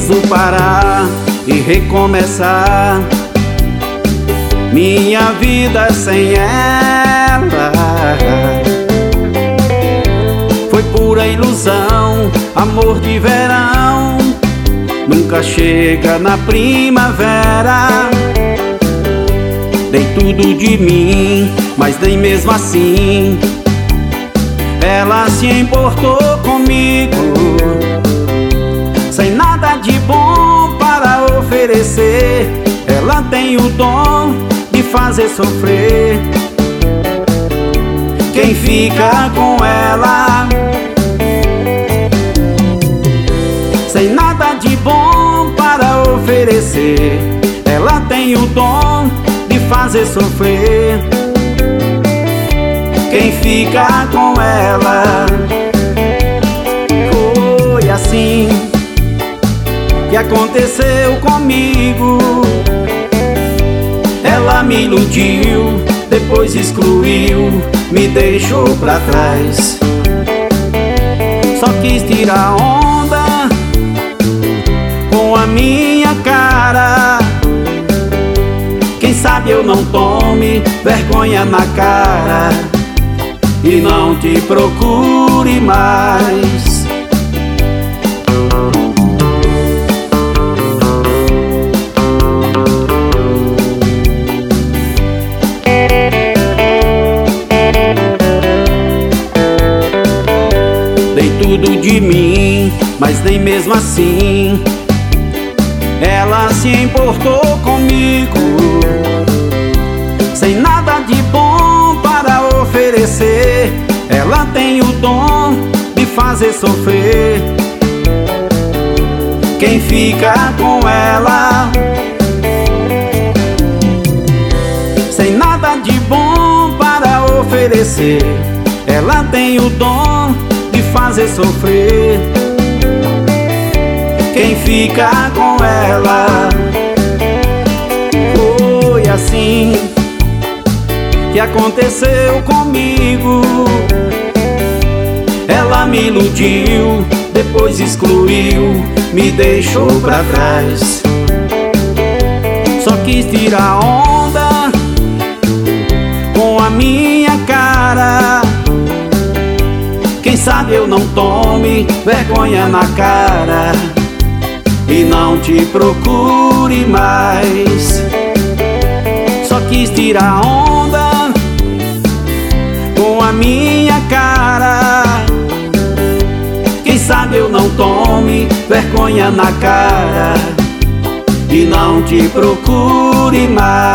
Preciso parar e recomeçar minha vida sem ela. Foi pura ilusão, amor de verão, nunca chega na primavera. Dei tudo de mim, mas nem mesmo assim ela se importou comigo. Sem nada de bom para oferecer, ela tem o dom de fazer sofrer quem fica com ela. Sem nada de bom para oferecer, ela tem o dom de fazer sofrer quem fica com ela. Foi assim que aconteceu comigo. Ela me iludiu, depois excluiu, me deixou pra trás. Só quis tirar onda com a minha cara. Quem sabe eu não tome vergonha na cara e não te procure mais. Dei tudo de mim, mas nem mesmo assim ela se importou comigo. Sem nada de bom para oferecer, ela tem o dom de fazer sofrer quem fica com ela. Sem nada de bom para oferecer, ela tem o dom de fazer sofrer quem fica com ela. Foi assim que aconteceu comigo. Ela me iludiu, depois excluiu, me deixou pra trás. Só quis tirar onda com a minha cara. Quem sabe eu não tome vergonha na cara e não te procure mais. Só quis tirar onda com a minha cara. Quem sabe eu não tome vergonha na cara e não te procure mais.